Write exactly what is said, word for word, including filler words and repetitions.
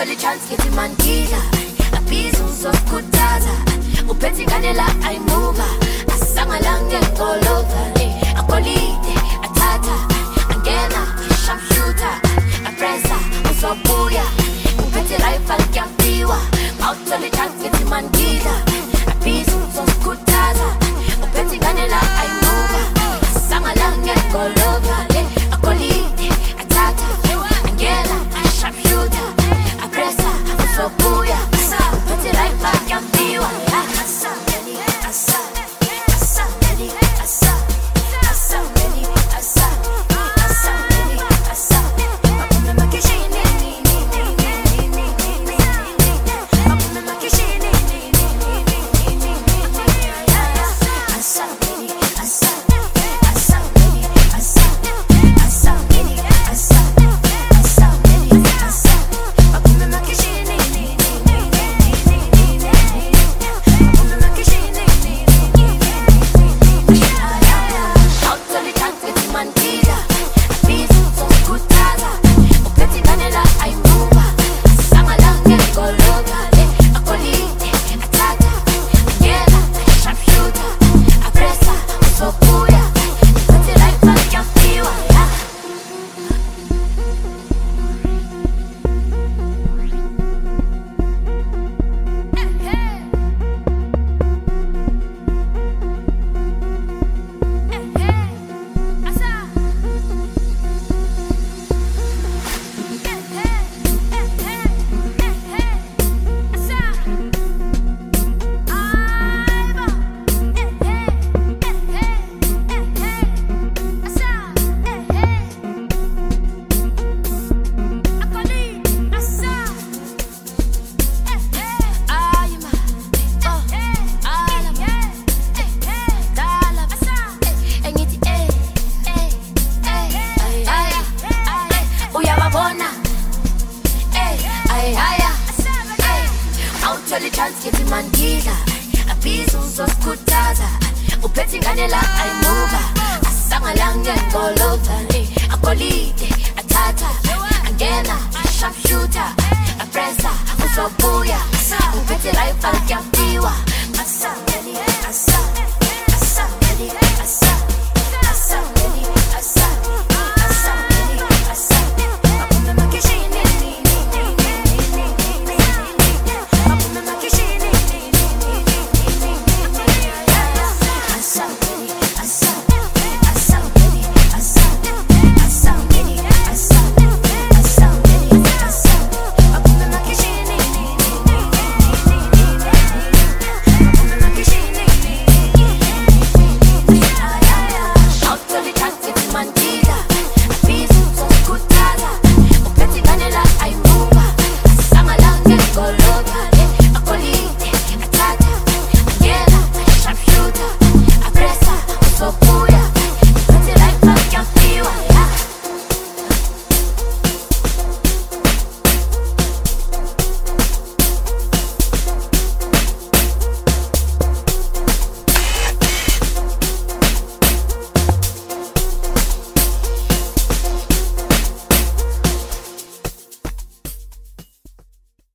awutholi chance ngithi mandila abiza uzokukhuthaza uphethe ingane la ayimuva asangalange ngolova akolide athatha angena sharpshooter apressa uzobuya uphethe rifle kuyafika awutholi chance ngithi mandila abiza uzokukhuthaza uphethe ingane la ayimuva asangalange ngolova akolide athatha angena sharpshooter apressa uzobuya uphethe rifle kuyafika asa asa asa asa asa asa asa asa bakuna makishini bakuna makishini asa asa asa asa asa